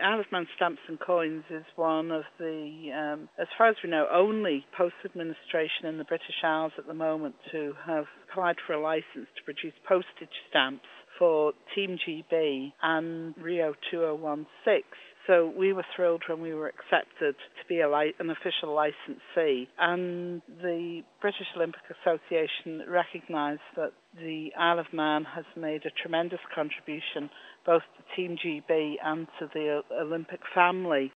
Isle of Man Stamps and Coins is one of the, as far as we know, only post administration in the British Isles at the moment to have applied for a licence to produce postage stamps for Team GB and Rio 2016. So we were thrilled when we were accepted to be an official licensee, and the British Olympic Association recognised that the Isle of Man has made a tremendous contribution both to Team GB and to the Olympic family.